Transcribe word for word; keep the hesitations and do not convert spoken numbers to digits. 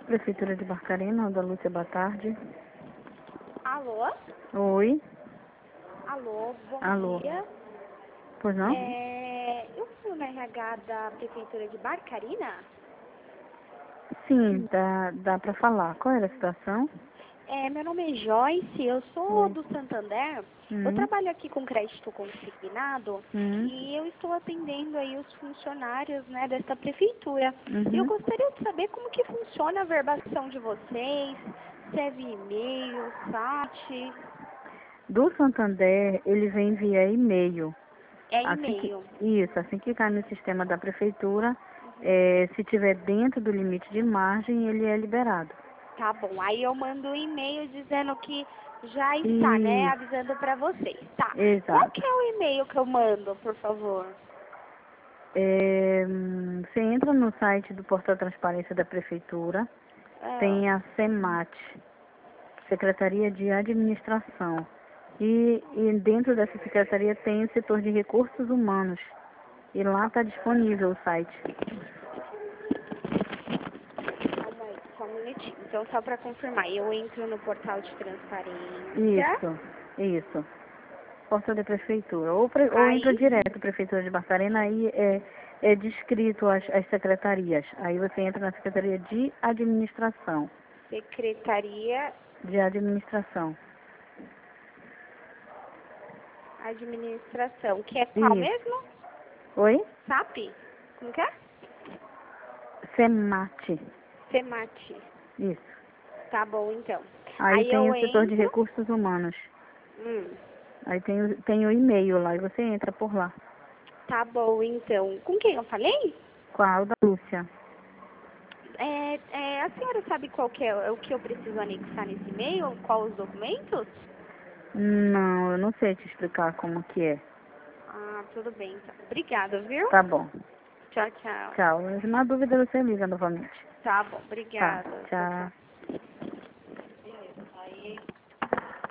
Prefeitura de Barcarena, da Lúcia, boa tarde. Alô? Oi. Alô, bom Alô. dia. Pois não? É, eu sou na R H da Prefeitura de Barcarena. Sim, dá, dá pra falar. Qual era a situação? É, meu nome é Joyce, eu sou Oi. do Santander. Eu Hum, trabalho aqui com crédito consignado hum, e eu estou atendendo aí os funcionários, né, desta prefeitura. Eu uhum. gostaria de saber como que funciona a verbação de vocês, se é via e-mail, site, Do Santander, ele vem via e-mail. é Assim que, e-mail. isso, assim que cai no sistema da prefeitura, é, se tiver dentro do limite de margem, ele é liberado. Tá bom, aí eu mando um e-mail dizendo que já está, né, Isso, avisando para vocês. Tá, qual exato. que é o e-mail que eu mando, por favor? É, hum, você entra no site do Portal Transparência da Prefeitura, Ah, tem a SEMAT, Secretaria de Administração. E, e dentro dessa secretaria tem o setor de recursos humanos. E lá está disponível o site. calma aí, só um minutinho. Então, só para confirmar, eu entro no portal de transparência, Isso, isso. Portal da Prefeitura. Ou, pre- ou entra aí, direto, Prefeitura de Barcarena, aí é, é descrito as, as secretarias. Aí você entra na Secretaria de Administração. Secretaria De Administração. Administração, que é qual Isso. mesmo? Oi? SAP? Como que é? SEMAT. SEMAT. Isso. Tá bom, então. Aí Aí tem eu o setor de entro, recursos humanos. hum, Aí tem, o- tem o e-mail lá e você entra por lá. tá bom, então. Com quem eu falei? Com a Alda Lúcia. É, é, a senhora sabe qual que é o que eu preciso anexar nesse e-mail? Qual os documentos? Não, eu não sei te explicar como que é. Ah, tudo bem, então. Obrigada, viu? Tá bom. Tchau, tchau. Tchau. Na dúvida você liga novamente. Tá bom, Tá. obrigada. Tchau, tchau. Tchau.